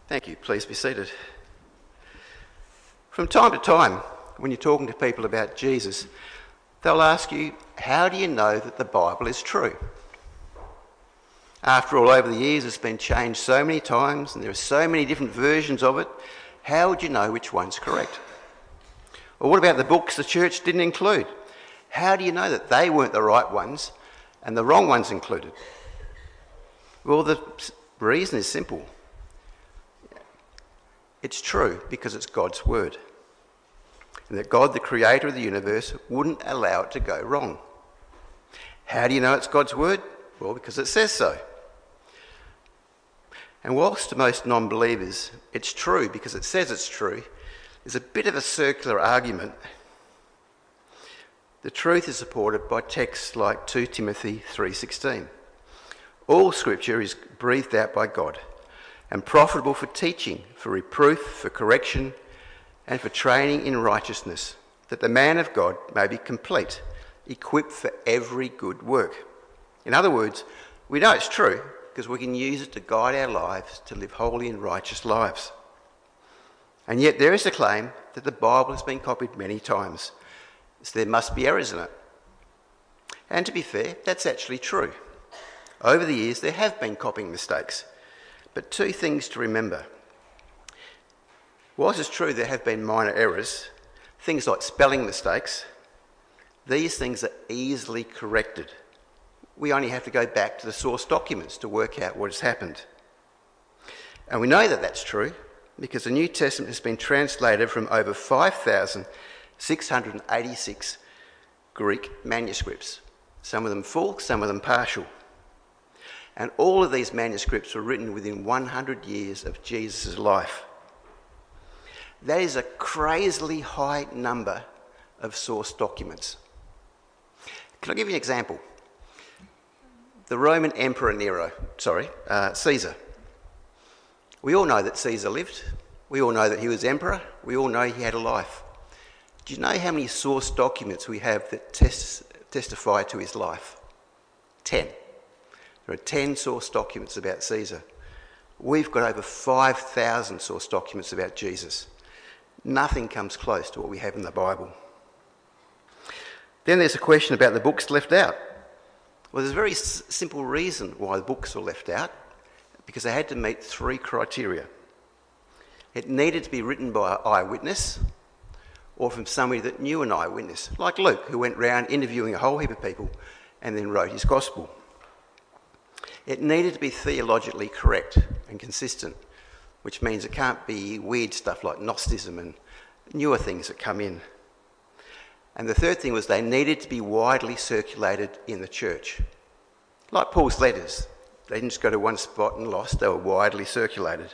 Thank you. Please be seated. From time to time, when you're talking to people about Jesus, they'll ask you, how do you know that the Bible is true? After all, over the years, it's been changed so many times and there are so many different versions of it. How would you know which one's correct? Or what about the books the church didn't include? How do you know that they weren't the right ones and the wrong ones included? Well, the reason is simple. It's true because it's God's word. And that God, the creator of the universe, wouldn't allow it to go wrong. How do you know it's God's word? Well, because it says so. And whilst to most non-believers it's true because it says it's true, there's a bit of a circular argument. The truth is supported by texts like 2 Timothy 3:16. All scripture is breathed out by God and profitable for teaching, for reproof, for correction, and for training in righteousness, that the man of God may be complete, equipped for every good work. In other words, we know it's true because we can use it to guide our lives to live holy and righteous lives. And yet there is a claim that the Bible has been copied many times, so there must be errors in it. And to be fair, that's actually true. Over the years, there have been copying mistakes. But two things to remember. Whilst it's true there have been minor errors, things like spelling mistakes, these things are easily corrected. We only have to go back to the source documents to work out what has happened. And we know that that's true because the New Testament has been translated from over 5,686 Greek manuscripts, some of them full, some of them partial. And all of these manuscripts were written within 100 years of Jesus' life. That is a crazily high number of source documents. Can I give you an example? The Roman Emperor Caesar. We all know that Caesar lived. We all know that he was emperor. We all know he had a life. Do you know how many source documents we have that testify to his life? 10. There are 10 source documents about Caesar. We've got over 5,000 source documents about Jesus. Nothing comes close to what we have in the Bible. Then there's a question about the books left out. Well, there's a very simple reason why the books were left out, because they had to meet 3 criteria. It needed to be written by an eyewitness or from somebody that knew an eyewitness, like Luke, who went round interviewing a whole heap of people and then wrote his gospel. It needed to be theologically correct and consistent, which means it can't be weird stuff like Gnosticism and newer things that come in. And the third thing was they needed to be widely circulated in the church. Like Paul's letters. They didn't just go to one spot and lost, they were widely circulated.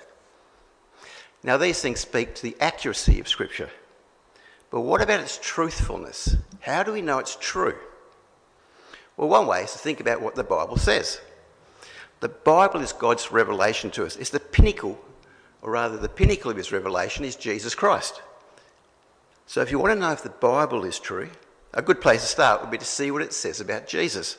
Now these things speak to the accuracy of Scripture. But what about its truthfulness? How do we know it's true? Well, one way is to think about what the Bible says. The Bible is God's revelation to us. It's the pinnacle, or rather the pinnacle of his revelation is Jesus Christ. So if you want to know if the Bible is true, a good place to start would be to see what it says about Jesus.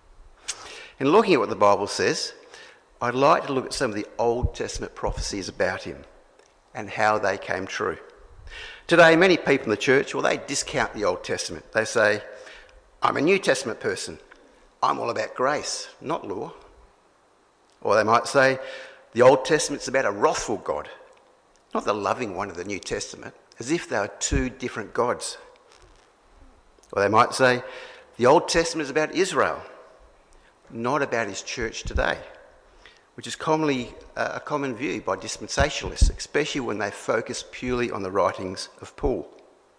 In looking at what the Bible says, I'd like to look at some of the Old Testament prophecies about him and how they came true. Today, many people in the church, well, they discount the Old Testament. They say, I'm a New Testament person. I'm all about grace, not law. Or they might say, the Old Testament's about a wrathful God, not the loving one of the New Testament, as if they are two different gods. Or they might say, the Old Testament is about Israel, not about his church today, which is commonly a common view by dispensationalists, especially when they focus purely on the writings of Paul.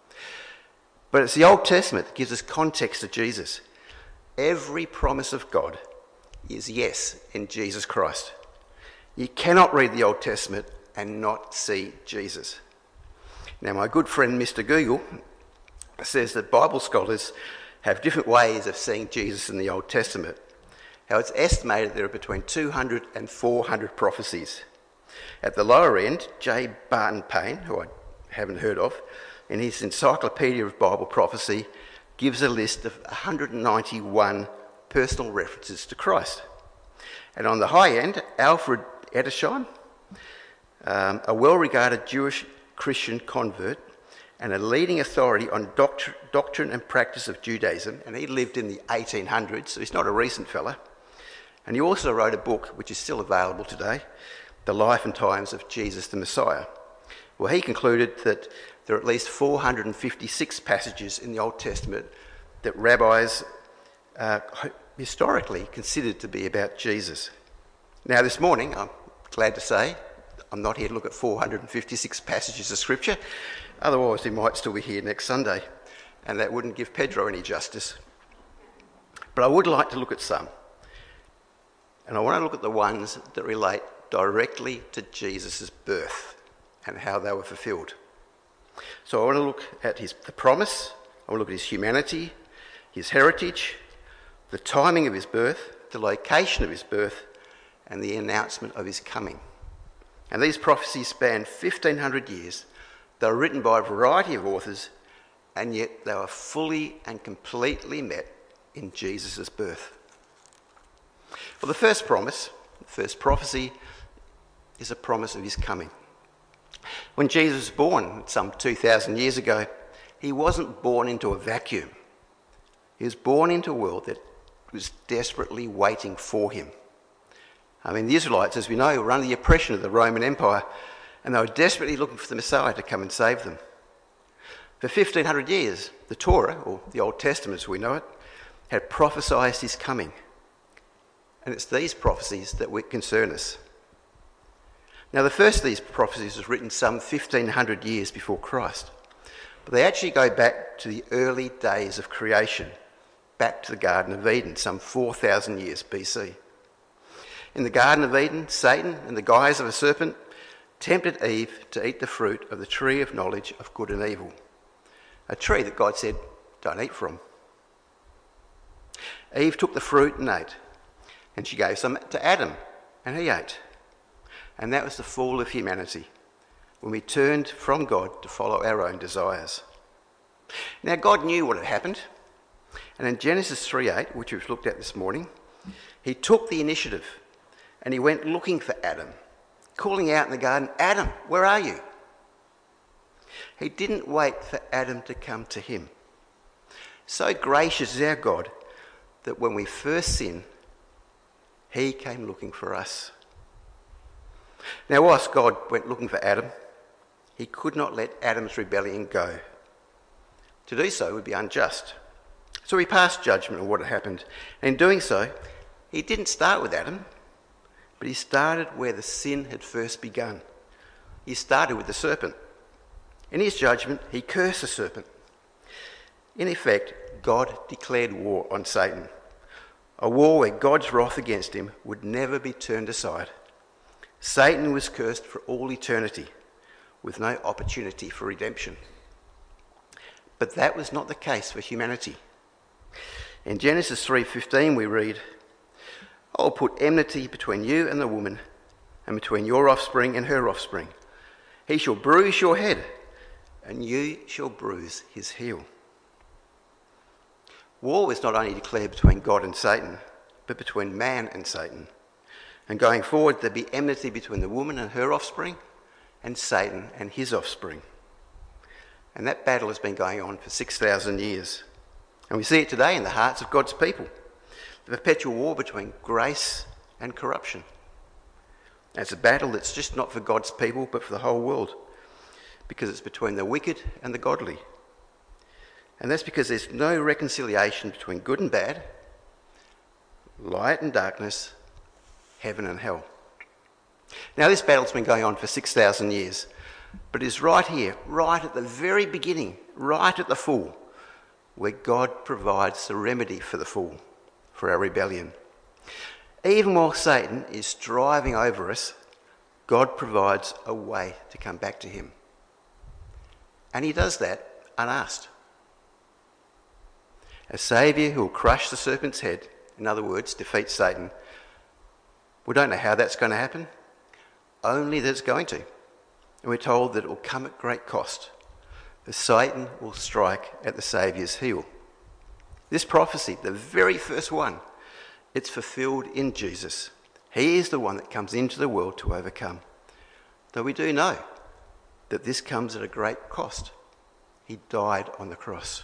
But it's the Old Testament that gives us context to Jesus. Every promise of God is yes in Jesus Christ. You cannot read the Old Testament and not see Jesus. Now, my good friend Mr. Google says that Bible scholars have different ways of seeing Jesus in the Old Testament. How it's estimated there are between 200 and 400 prophecies. At the lower end, J. Barton Payne, who I haven't heard of, in his Encyclopedia of Bible Prophecy, gives a list of 191 personal references to Christ. And on the high end, Alfred Edersheim a well-regarded Jewish Christian convert and a leading authority on doctrine and practice of Judaism, and he lived in the 1800s, so he's not a recent fella. And he also wrote a book which is still available today, The Life and Times of Jesus the Messiah. Well, he concluded that there are at least 456 passages in the Old Testament that rabbis historically considered to be about Jesus. Now, this morning, I'm glad to say, I'm not here to look at 456 passages of Scripture. Otherwise, we might still be here next Sunday, and that wouldn't give Pedro any justice. But I would like to look at some. And I want to look at the ones that relate directly to Jesus' birth and how they were fulfilled. So I want to look at the promise, I want to look at his humanity, his heritage, the timing of his birth, the location of his birth, and the announcement of his coming. And these prophecies span 1,500 years. They were written by a variety of authors, and yet they were fully and completely met in Jesus' birth. Well, the first prophecy, is a promise of his coming. When Jesus was born some 2,000 years ago, he wasn't born into a vacuum. He was born into a world that was desperately waiting for him. I mean, the Israelites, as we know, were under the oppression of the Roman Empire, and they were desperately looking for the Messiah to come and save them. For 1,500 years, the Torah, or the Old Testament as we know it, had prophesied his coming. And it's these prophecies that concern us. Now, the first of these prophecies was written some 1,500 years before Christ. But they actually go back to the early days of creation, back to the Garden of Eden, some 4,000 years BC. In the Garden of Eden, Satan, in the guise of a serpent, tempted Eve to eat the fruit of the tree of knowledge of good and evil, a tree that God said, don't eat from. Eve took the fruit and ate, and she gave some to Adam, and he ate. And that was the fall of humanity, when we turned from God to follow our own desires. Now, God knew what had happened, and in Genesis 3:8, which we've looked at this morning, he took the initiative and he went looking for Adam, calling out in the garden, Adam, where are you? He didn't wait for Adam to come to him. So gracious is our God that when we first sinned, he came looking for us. Now, whilst God went looking for Adam, he could not let Adam's rebellion go. To do so would be unjust. So he passed judgment on what had happened. And in doing so, he didn't start with Adam, but he started where the sin had first begun. He started with the serpent. In his judgment, he cursed the serpent. In effect, God declared war on Satan, a war where God's wrath against him would never be turned aside. Satan was cursed for all eternity, with no opportunity for redemption. But that was not the case for humanity. In Genesis 3:15 we read, I will put enmity between you and the woman, and between your offspring and her offspring. He shall bruise your head, and you shall bruise his heel. War was not only declared between God and Satan, but between man and Satan. And going forward, there'd be enmity between the woman and her offspring, and Satan and his offspring. And that battle has been going on for 6,000 years. And we see it today in the hearts of God's people. The perpetual war between grace and corruption. And it's a battle that's just not for God's people, but for the whole world. Because it's between the wicked and the godly. And that's because there's no reconciliation between good and bad, light and darkness, heaven and hell. Now, this battle's been going on for 6,000 years, but it is right here, right at the very beginning, right at the fall, where God provides the remedy for the fall, for our rebellion. Even while Satan is striving over us, God provides a way to come back to him. And he does that unasked. A saviour who will crush the serpent's head, in other words, defeat Satan. We don't know how that's going to happen, only that it's going to. And we're told that it will come at great cost. For Satan will strike at the Saviour's heel. This prophecy, the very first one, it's fulfilled in Jesus. He is the one that comes into the world to overcome. Though we do know that this comes at a great cost. He died on the cross.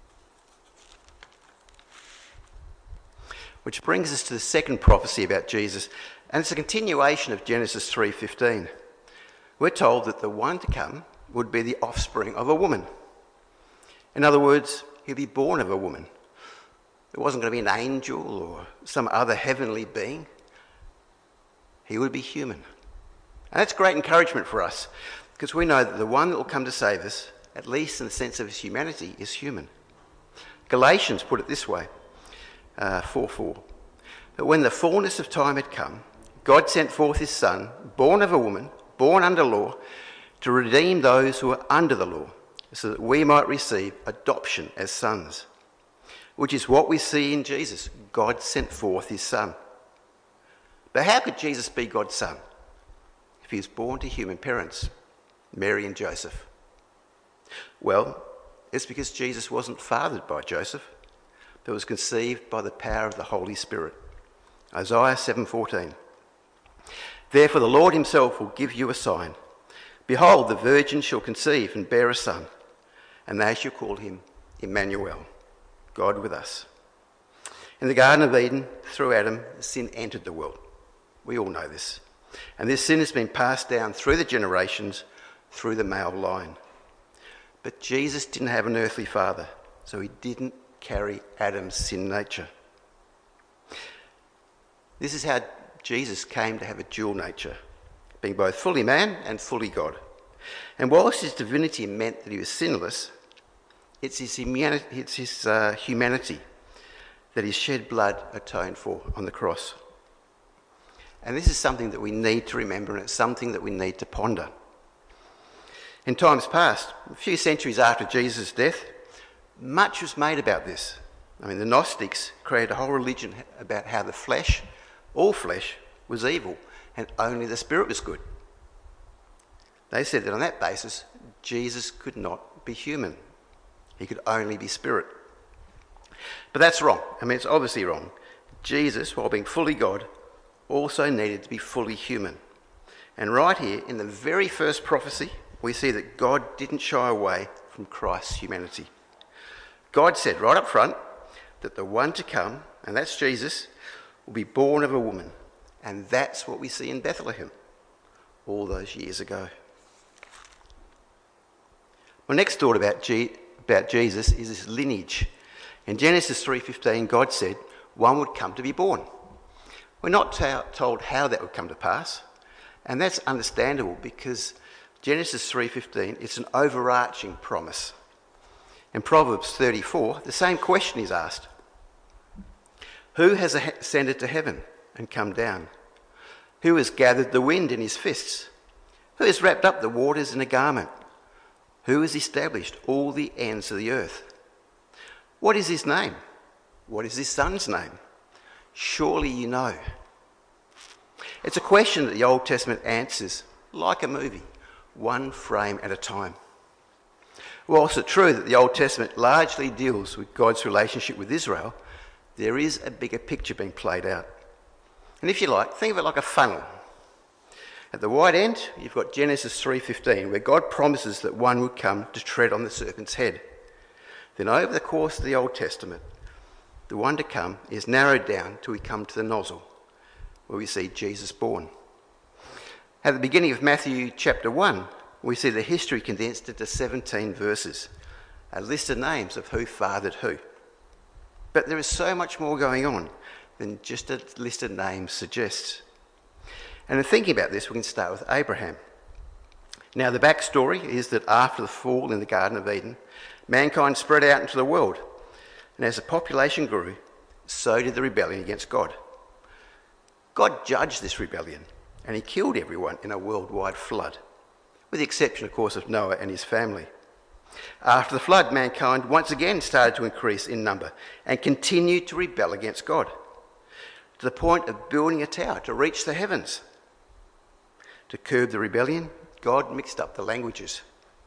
Which brings us to the second prophecy about Jesus, and it's a continuation of Genesis 3:15. We're told that the one to come would be the offspring of a woman. In other words, he'd be born of a woman. It wasn't going to be an angel or some other heavenly being. He would be human. And that's great encouragement for us, because we know that the one that will come to save us, at least in the sense of his humanity, is human. Galatians put it this way, 4:4. But when the fullness of time had come, God sent forth his Son, born of a woman, born under law, to redeem those who were under the law, so that we might receive adoption as sons, which is what we see in Jesus. God sent forth his Son. But how could Jesus be God's Son if he was born to human parents, Mary and Joseph? Well, it's because Jesus wasn't fathered by Joseph, but was conceived by the power of the Holy Spirit. Isaiah 7:14. Therefore the Lord himself will give you a sign. Behold, the virgin shall conceive and bear a son, and they shall call him Emmanuel, God with us. In the Garden of Eden, through Adam, sin entered the world. We all know this. And this sin has been passed down through the generations, through the male line. But Jesus didn't have an earthly father, so he didn't carry Adam's sin nature. This is how Jesus came to have a dual nature, being both fully man and fully God. And whilst his divinity meant that he was sinless, it's his humanity that his shed blood atoned for on the cross. And this is something that we need to remember, and it's something that we need to ponder. In times past, a few centuries after Jesus' death, much was made about this. I mean, the Gnostics created a whole religion about how the flesh, all flesh, was evil, and only the spirit was good. They said that on that basis, Jesus could not be human. He could only be spirit. But that's wrong. I mean, it's obviously wrong. Jesus, while being fully God, also needed to be fully human. And right here, in the very first prophecy, we see that God didn't shy away from Christ's humanity. God said right up front that the one to come, and that's Jesus, will be born of a woman. And that's what we see in Bethlehem all those years ago. My next thought about Jesus is his lineage. In Genesis 3:15, God said one would come to be born. We're not told how that would come to pass, and that's understandable because Genesis 3:15, it's an overarching promise. In Proverbs 34, the same question is asked. Who has ascended to heaven and come down? Who has gathered the wind in his fists? Who has wrapped up the waters in a garment? Who has established all the ends of the earth? What is his name? What is his son's name? Surely you know. It's a question that the Old Testament answers like a movie, one frame at a time. Whilst it's true that the Old Testament largely deals with God's relationship with Israel, there is a bigger picture being played out. And if you like, think of it like a funnel. At the wide end, you've got Genesis 3:15, where God promises that one would come to tread on the serpent's head. Then over the course of the Old Testament, the one to come is narrowed down till we come to the nozzle, where we see Jesus born. At the beginning of Matthew chapter 1, we see the history condensed into 17 verses, a list of names of who fathered who. But there is so much more going on than just a list of names suggests. And in thinking about this, we can start with Abraham. Now, the backstory is that after the fall in the Garden of Eden, mankind spread out into the world. And as the population grew, so did the rebellion against God. God judged this rebellion, and he killed everyone in a worldwide flood, with the exception, of course, of Noah and his family. After the flood, mankind once again started to increase in number and continued to rebel against God, to the point of building a tower to reach the heavens. To curb the rebellion, God mixed up the languages.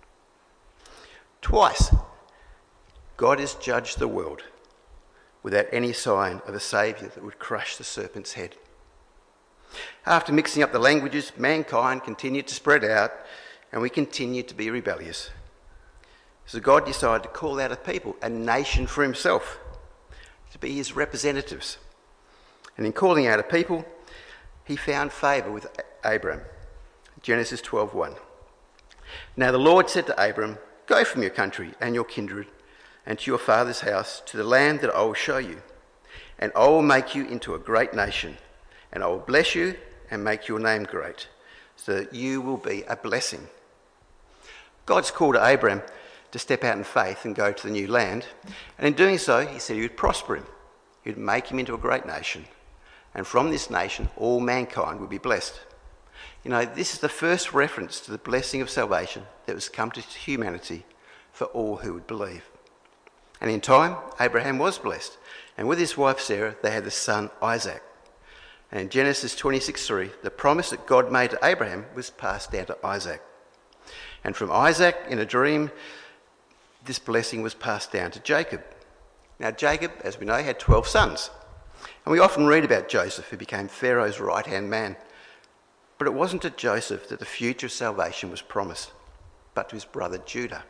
Twice, God has judged the world without any sign of a saviour that would crush the serpent's head. After mixing up the languages, mankind continued to spread out and we continued to be rebellious. So God decided to call out a people, a nation for himself, to be his representatives. And in calling out a people, he found favour with Abram. Genesis 12:1. Now the Lord said to Abram, "Go from your country and your kindred and to your father's house to the land that I will show you. And I will make you into a great nation, and I will bless you and make your name great, so that you will be a blessing." God's call to Abram to step out in faith and go to the new land. And in doing so, he said he would prosper him. He would make him into a great nation. And from this nation, all mankind would be blessed. You know, this is the first reference to the blessing of salvation that was come to humanity for all who would believe. And in time, Abraham was blessed. And with his wife Sarah, they had the son Isaac. And in Genesis 26:3, the promise that God made to Abraham was passed down to Isaac. And from Isaac, in a dream, this blessing was passed down to Jacob. Now Jacob, as we know, had 12 sons. And we often read about Joseph, who became Pharaoh's right-hand man. But it wasn't to Joseph that the future salvation was promised, but to his brother Judah.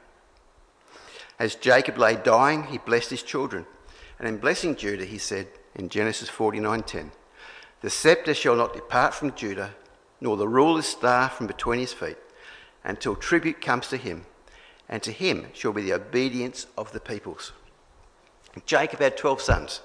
As Jacob lay dying, he blessed his children. And in blessing Judah, he said in Genesis 49:10, "The sceptre shall not depart from Judah, nor the ruler's staff from between his feet, until tribute comes to him, and to him shall be the obedience of the peoples." Jacob had 12 sons,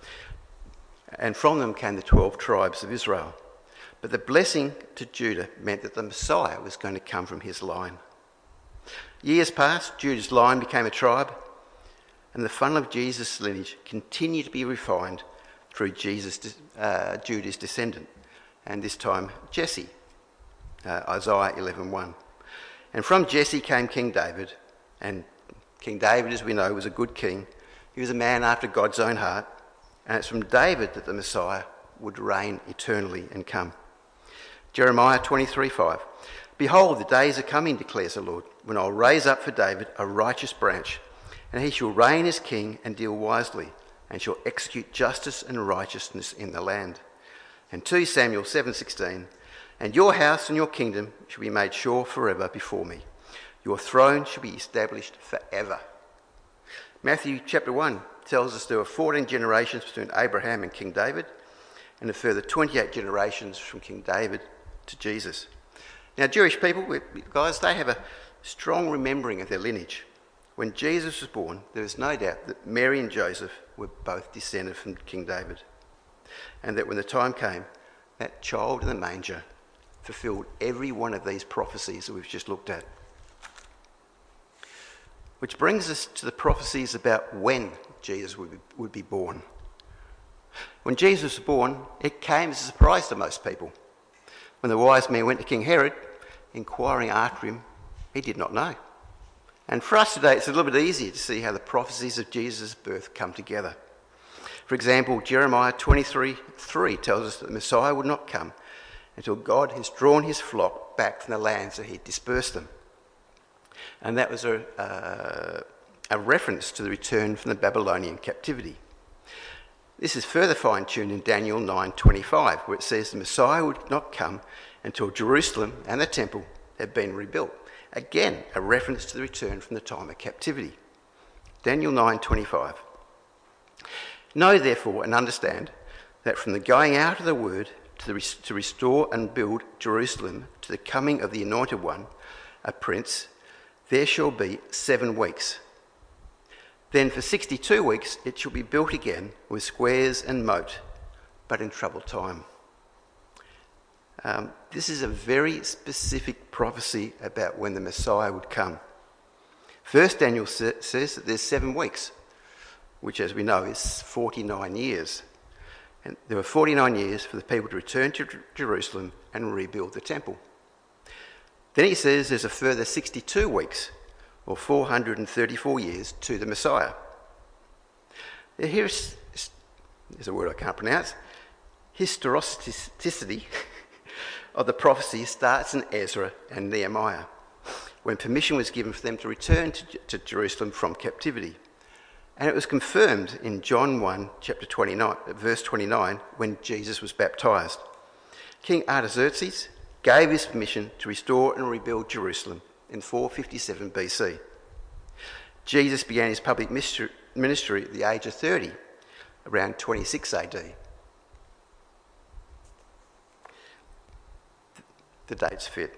and from them came the 12 tribes of Israel. But the blessing to Judah meant that the Messiah was going to come from his line. Years passed, Judah's line became a tribe, and the funnel of Jesus' lineage continued to be refined through Judah's descendant, and this time Jesse, Isaiah 11:1. And from Jesse came King David, and King David, as we know, was a good king. He was a man after God's own heart, and it's from David that the Messiah would reign eternally and come. Jeremiah 23:5. "Behold, the days are coming, declares the Lord, when I'll raise up for David a righteous branch, and he shall reign as king and deal wisely, and shall execute justice and righteousness in the land." And 2 Samuel 7:16. "And your house and your kingdom shall be made sure forever before me. Your throne shall be established forever." Matthew chapter 1 tells us there were 14 generations between Abraham and King David, and a further 28 generations from King David to Jesus. Now, Jewish people, guys, they have a strong remembering of their lineage. When Jesus was born, there was no doubt that Mary and Joseph were both descended from King David, and that when the time came, that child in the manger fulfilled every one of these prophecies that we've just looked at. Which brings us to the prophecies about when Jesus would be born. When Jesus was born, it came as a surprise to most people. When the wise men went to King Herod, inquiring after him, he did not know. And for us today, it's a little bit easier to see how the prophecies of Jesus' birth come together. For example, Jeremiah 23:3 tells us that the Messiah would not come until God has drawn his flock back from the lands that he'd dispersed them. And that was a reference to the return from the Babylonian captivity. This is further fine-tuned in Daniel 9:25, where it says the Messiah would not come until Jerusalem and the temple had been rebuilt. Again, a reference to the return from the time of captivity. Daniel 9:25. "Know therefore and understand that from the going out of the word to restore and build Jerusalem to the coming of the Anointed One, a prince, there shall be 7 weeks. Then for 62 weeks it shall be built again with squares and moat, but in troubled time." This is a very specific prophecy about when the Messiah would come. First, Daniel says that there's 7 weeks, which, as we know, is 49 years. And there were 49 years for the people to return to Jerusalem and rebuild the temple. Then he says there's a further 62 weeks, or 434 years, to the Messiah. There's a word I can't pronounce. Historicity of the prophecy starts in Ezra and Nehemiah, when permission was given for them to return to Jerusalem from captivity. And it was confirmed in John 1, chapter 29, verse 29, when Jesus was baptised. King Artaxerxes gave his permission to restore and rebuild Jerusalem in 457 BC. Jesus began his public ministry at the age of 30, around 26 AD. The dates fit.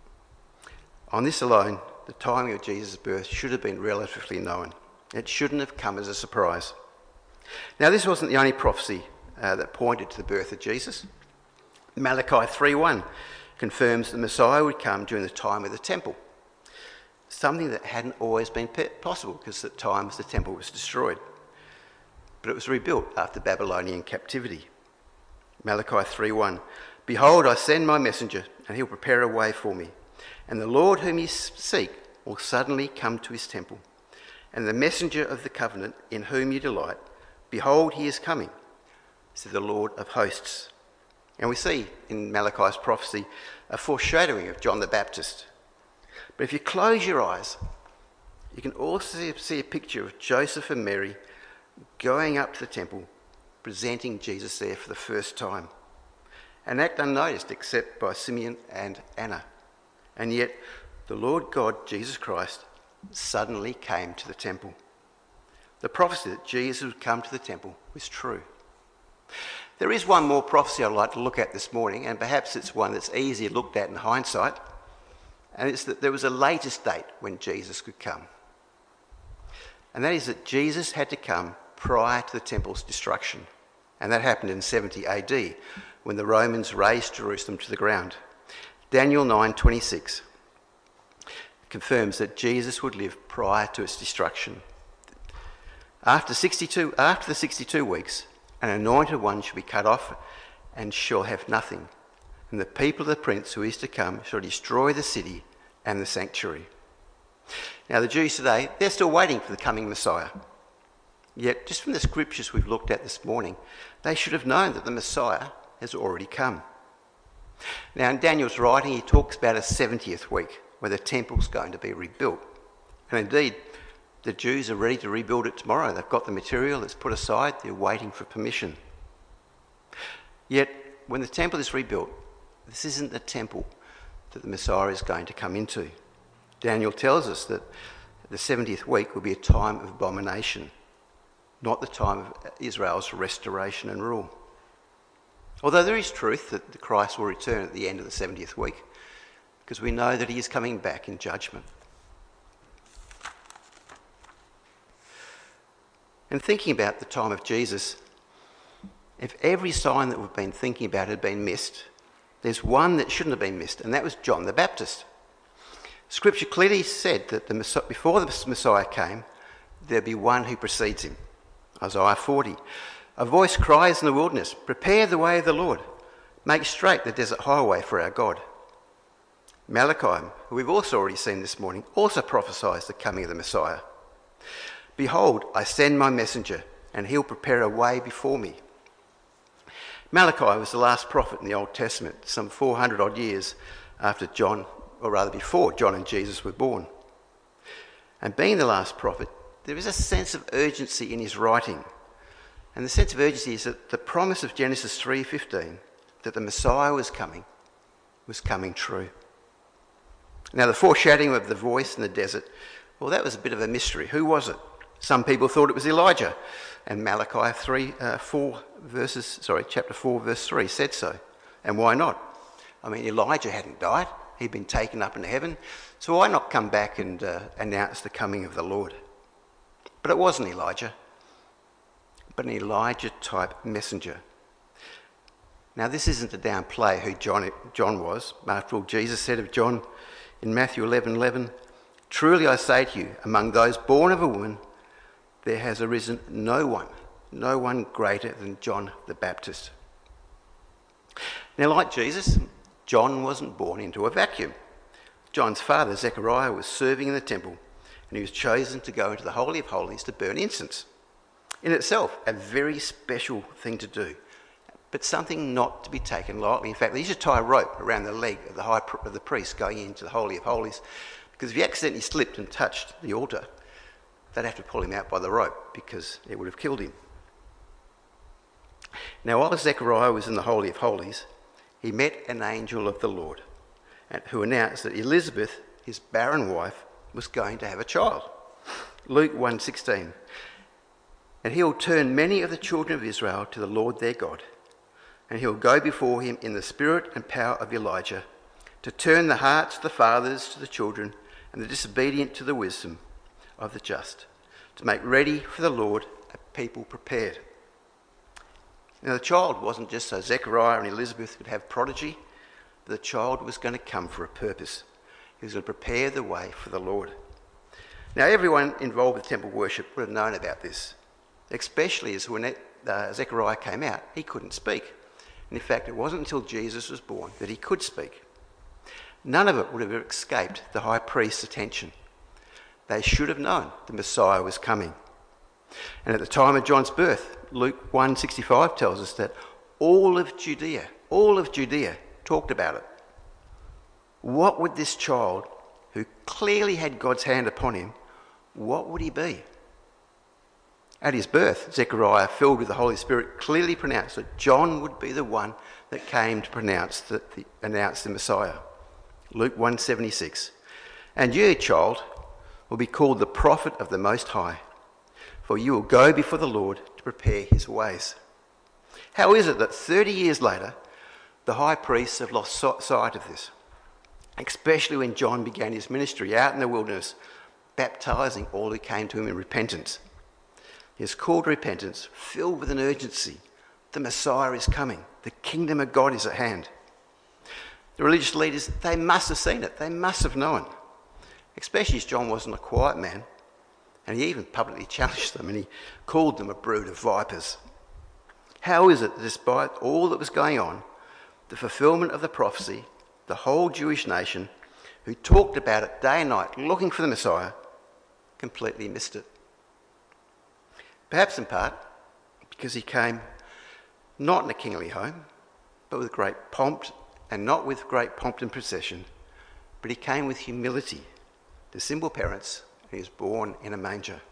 On this alone, the timing of Jesus' birth should have been relatively known. It shouldn't have come as a surprise. Now, this wasn't the only prophecy that pointed to the birth of Jesus. Malachi 3:1 confirms the Messiah would come during the time of the temple, something that hadn't always been possible because at times the temple was destroyed. But it was rebuilt after Babylonian captivity. Malachi 3:1, "Behold, I send my messenger, and he'll prepare a way for me. And the Lord whom you seek will suddenly come to his temple. And the messenger of the covenant in whom you delight, behold, he is coming, said the Lord of hosts." And we see in Malachi's prophecy a foreshadowing of John the Baptist. But if you close your eyes, you can also see a picture of Joseph and Mary going up to the temple, presenting Jesus there for the first time. An act unnoticed except by Simeon and Anna. And yet the Lord God, Jesus Christ, suddenly came to the temple. The prophecy that Jesus would come to the temple was true. There is one more prophecy I'd like to look at this morning, and perhaps it's one that's easier looked at in hindsight, and it's that there was a latest date when Jesus could come. And that is that Jesus had to come prior to the temple's destruction. And that happened in 70 AD, when the Romans razed Jerusalem to the ground. Daniel 9:26 confirms that Jesus would live prior to its destruction. After the 62 weeks, an anointed one shall be cut off and shall have nothing. And the people of the prince who is to come shall destroy the city and the sanctuary. Now the Jews today, they're still waiting for the coming Messiah. Yet, just from the scriptures we've looked at this morning, they should have known that the Messiah has already come. Now in Daniel's writing, he talks about a 70th week where the temple's going to be rebuilt. And indeed, the Jews are ready to rebuild it tomorrow. They've got the material that's put aside. They're waiting for permission. Yet, when the temple is rebuilt, this isn't the temple that the Messiah is going to come into. Daniel tells us that the 70th week will be a time of abomination, not the time of Israel's restoration and rule. Although there is truth that the Christ will return at the end of the 70th week, because we know that he is coming back in judgment. And thinking about the time of Jesus, if every sign that we've been thinking about had been missed, there's one that shouldn't have been missed, and that was John the Baptist. Scripture clearly said that before the Messiah came, there'd be one who precedes him. Isaiah 40. "A voice cries in the wilderness, prepare the way of the Lord, make straight the desert highway for our God." Malachi, who we've also already seen this morning, also prophesies the coming of the Messiah. "Behold, I send my messenger, and he'll prepare a way before me." Malachi was the last prophet in the Old Testament, some 400 odd years after John, or rather before John and Jesus were born. And being the last prophet, there is a sense of urgency in his writing. And the sense of urgency is that the promise of Genesis 3:15, that the Messiah was coming true. Now the foreshadowing of the voice in the desert, well, that was a bit of a mystery. Who was it? Some people thought it was Elijah, and Malachi chapter 4 verse 3 said so. And why not? I mean, Elijah hadn't died. He'd been taken up into heaven. So why not come back and announce the coming of the Lord? But it wasn't Elijah, but an Elijah-type messenger. Now, this isn't to downplay who John was. After all, Jesus said of John in Matthew 11:11, "Truly I say to you, among those born of a woman, there has arisen no one greater than John the Baptist." Now, like Jesus, John wasn't born into a vacuum. John's father, Zechariah, was serving in the temple, and he was chosen to go into the Holy of Holies to burn incense. In itself, a very special thing to do, but something not to be taken lightly. In fact, they used to tie a rope around the leg of the priest going into the Holy of Holies, because if he accidentally slipped and touched the altar, they'd have to pull him out by the rope because it would have killed him. Now, while Zechariah was in the Holy of Holies, he met an angel of the Lord who announced that Elizabeth, his barren wife, was going to have a child. Luke 1:16. And he'll turn many of the children of Israel to the Lord their God, and he'll go before him in the spirit and power of Elijah, to turn the hearts of the fathers to the children and the disobedient to the wisdom of the just, to make ready for the Lord a people prepared. Now the child wasn't just so Zechariah and Elizabeth could have prodigy, but the child was going to come for a purpose. He was going to prepare the way for the Lord. Now everyone involved with temple worship would have known about this, especially as when Zechariah came out, he couldn't speak. And in fact, it wasn't until Jesus was born that he could speak. None of it would have escaped the high priest's attention. They should have known the Messiah was coming. And at the time of John's birth, Luke 1:65 tells us that all of Judea talked about it. What would this child, who clearly had God's hand upon him, what would he be? At his birth, Zechariah, filled with the Holy Spirit, clearly pronounced that John would be the one that came to announce the Messiah. Luke 1:76. And you, child, will be called the prophet of the Most High, for you will go before the Lord to prepare his ways. How is it that 30 years later, the high priests have lost sight of this? Especially when John began his ministry out in the wilderness, baptising all who came to him in repentance. He is called to repentance, filled with an urgency. The Messiah is coming. The kingdom of God is at hand. The religious leaders, they must have seen it. They must have known. Especially as John wasn't a quiet man. And he even publicly challenged them and he called them a brood of vipers. How is it that despite all that was going on, the fulfilment of the prophecy, the whole Jewish nation, who talked about it day and night, looking for the Messiah, completely missed it? Perhaps in part because he came not in a kingly home, but with great pomp, and not with great pomp and procession, but he came with humility to simple parents, and he was born in a manger.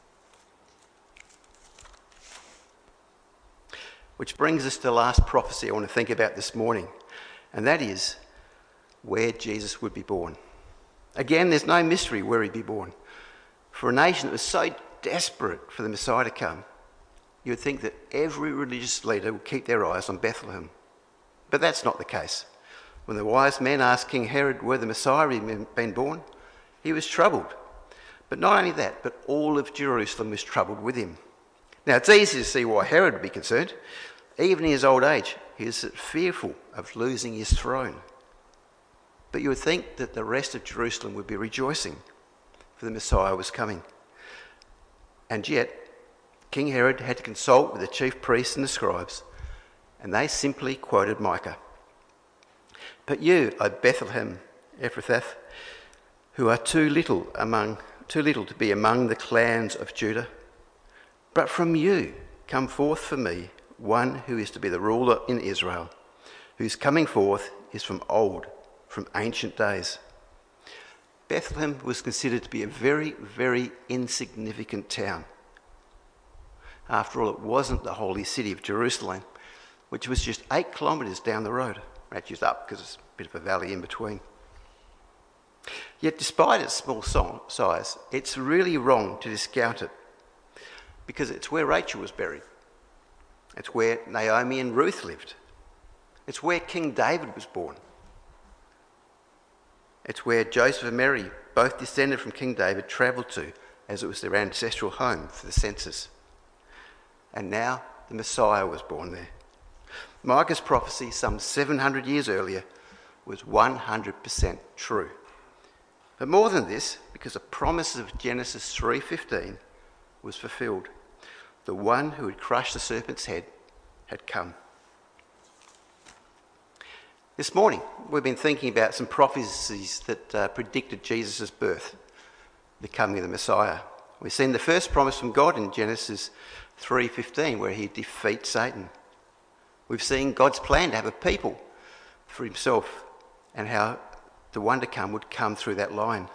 Which brings us to the last prophecy I want to think about this morning, and that is where Jesus would be born. Again, there's no mystery where he'd be born. For a nation that was so desperate for the Messiah to come, you would think that every religious leader would keep their eyes on Bethlehem. But that's not the case. When the wise men asked King Herod where the Messiah had been born, he was troubled. But not only that, but all of Jerusalem was troubled with him. Now, it's easy to see why Herod would be concerned. Even in his old age, he was fearful of losing his throne. But you would think that the rest of Jerusalem would be rejoicing, for the Messiah was coming. And yet, King Herod had to consult with the chief priests and the scribes, and they simply quoted Micah. But you, O Bethlehem Ephrathah, who are too little to be among the clans of Judah, but from you come forth for me one who is to be the ruler in Israel, whose coming forth is from old, from ancient days. Bethlehem was considered to be a very, very insignificant town. After all, it wasn't the holy city of Jerusalem, which was just 8 kilometres down the road. Actually, it's up because it's a bit of a valley in between. Yet despite its small size, it's really wrong to discount it, because it's where Rachel was buried. It's where Naomi and Ruth lived. It's where King David was born. It's where Joseph and Mary, both descended from King David, travelled to, as it was their ancestral home for the census. And now the Messiah was born there. Micah's prophecy some 700 years earlier was 100% true. But more than this, because the promise of Genesis 3:15 was fulfilled. The one who had crushed the serpent's head had come. This morning, we've been thinking about some prophecies that predicted Jesus' birth, the coming of the Messiah. We've seen the first promise from God in Genesis 3:15, where he defeats Satan. We've seen God's plan to have a people for himself, and how the one to come would come through that line.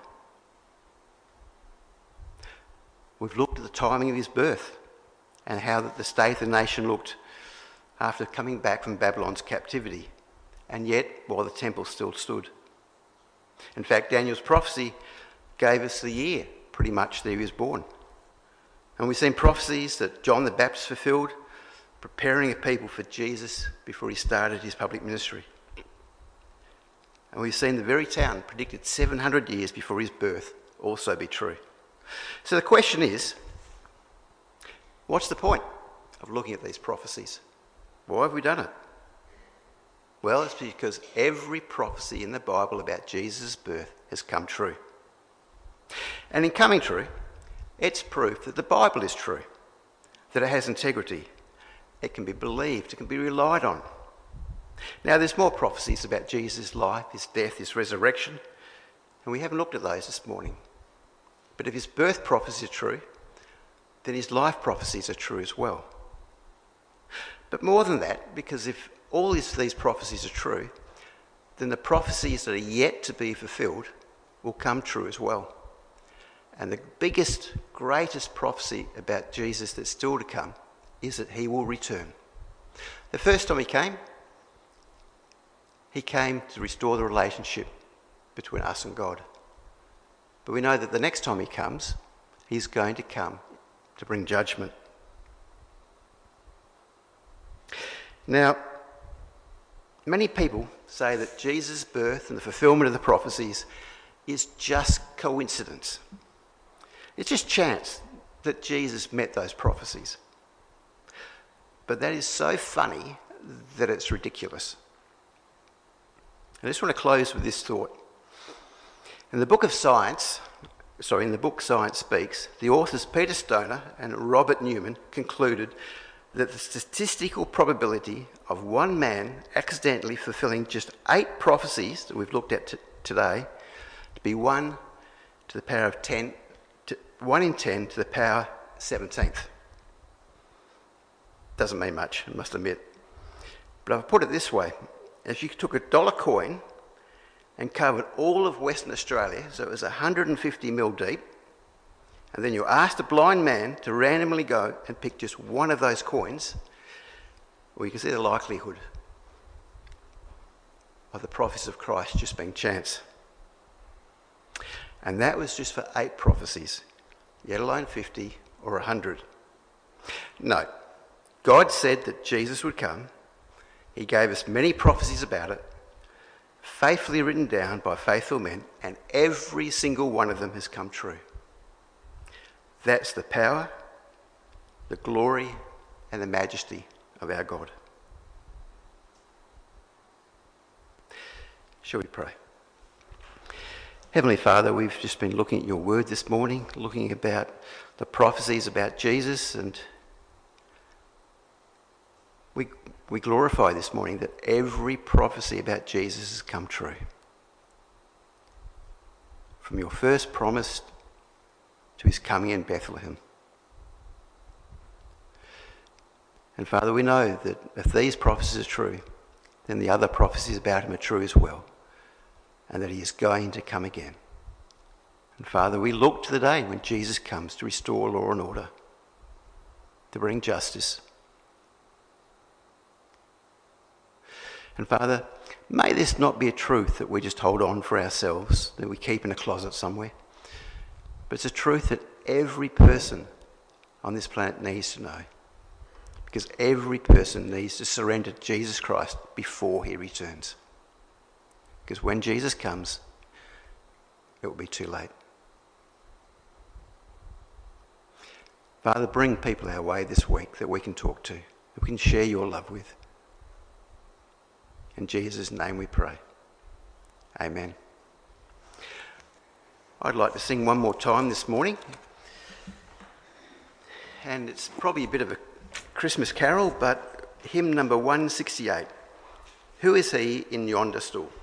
We've looked at the timing of his birth and how the state of the nation looked after coming back from Babylon's captivity, and yet while the temple still stood. In fact, Daniel's prophecy gave us the year pretty much that he was born. And we've seen prophecies that John the Baptist fulfilled, preparing a people for Jesus before he started his public ministry. And we've seen the very town predicted 700 years before his birth also be true. So the question is, what's the point of looking at these prophecies? Why have we done it? Well, it's because every prophecy in the Bible about Jesus' birth has come true. And in coming true, it's proof that the Bible is true, that it has integrity, it can be believed, it can be relied on. Now, there's more prophecies about Jesus' life, his death, his resurrection, and we haven't looked at those this morning. But if his birth prophecies are true, then his life prophecies are true as well. But more than that, because if all these prophecies are true, then the prophecies that are yet to be fulfilled will come true as well. And the biggest, greatest prophecy about Jesus that's still to come is that he will return. The first time he came to restore the relationship between us and God. But we know that the next time he comes, he's going to come to bring judgment. Now, many people say that Jesus' birth and the fulfillment of the prophecies is just coincidence. It's just chance that Jesus met those prophecies. But that is so funny that it's ridiculous. I just want to close with this thought. In the book Science Speaks, the authors Peter Stoner and Robert Newman concluded that the statistical probability of one man accidentally fulfilling just 8 prophecies that we've looked at today to be 1 to the power of 10, 1 in 10 to the power 17th. Doesn't mean much, I must admit. But I've put it this way. If you took a $1 coin and covered all of Western Australia, so it was 150 mil deep, and then you asked a blind man to randomly go and pick just one of those coins, well, you can see the likelihood of the prophecies of Christ just being chance. And that was just for 8 prophecies, yet alone 50 or 100. No, God said that Jesus would come. He gave us many prophecies about it, faithfully written down by faithful men, and every single one of them has come true. That's the power, the glory, and the majesty of our God. Shall we pray? Heavenly Father, we've just been looking at your word this morning, looking about the prophecies about Jesus, and we glorify this morning that every prophecy about Jesus has come true. From your first promise to his coming in Bethlehem. And Father, we know that if these prophecies are true, then the other prophecies about him are true as well, and that he is going to come again. And Father, we look to the day when Jesus comes to restore law and order, to bring justice. And Father, may this not be a truth that we just hold on for ourselves, that we keep in a closet somewhere, but it's a truth that every person on this planet needs to know, because every person needs to surrender to Jesus Christ before he returns. Because when Jesus comes, it will be too late. Father, bring people our way this week that we can talk to, that we can share your love with. In Jesus' name we pray. Amen. I'd like to sing one more time this morning. And it's probably a bit of a Christmas carol, but hymn number 168. Who is he in yonder stall?